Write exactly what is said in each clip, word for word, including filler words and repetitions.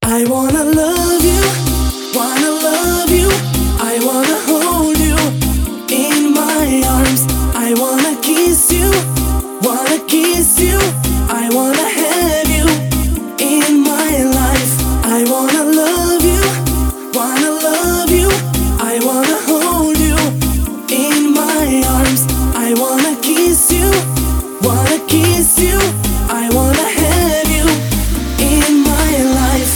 I wanna love you, wanna love you. I wanna hold you in my arms. I wanna kiss you, wanna kiss you. I wanna have you in my life. I wanna love you, wanna love you. I wanna hold you in my arms. I wanna kiss you, wanna kiss you. I wanna have you in my life.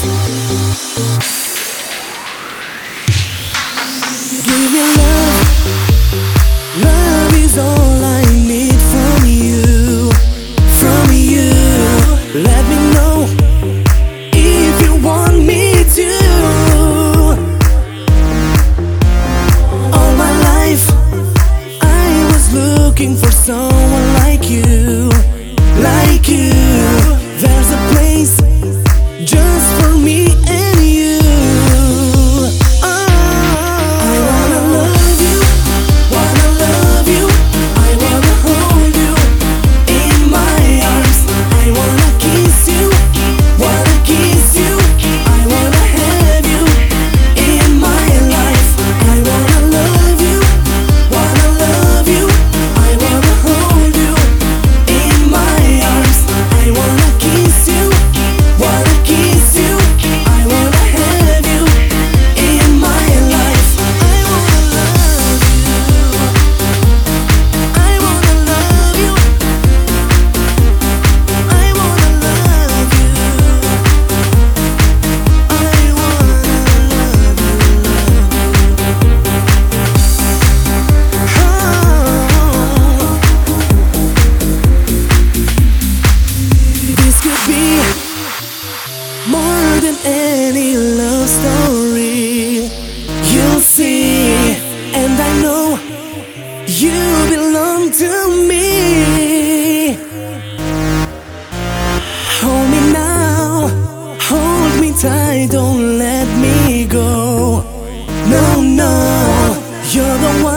Give me love, love is all I need from you, from you. Let me know if you want me to. All my life I was looking for someone like you, like you. There's a place just for me and you. Oh, I wanna love you, wanna love you. I wanna hold you in my arms. I wanna kiss you, wanna kiss you. I wanna have you in my life. I wanna love you, wanna love you. I wanna hold you in my arms. I wanna kiss you, wanna kiss you. I wanna have you in my life. I wanna love you, I wanna love you. I wanna love you, I wanna love you. This could be more than any love story. You'll see, and I know you belong to me. Hold me now, hold me tight, don't let me go. No, no, you're the one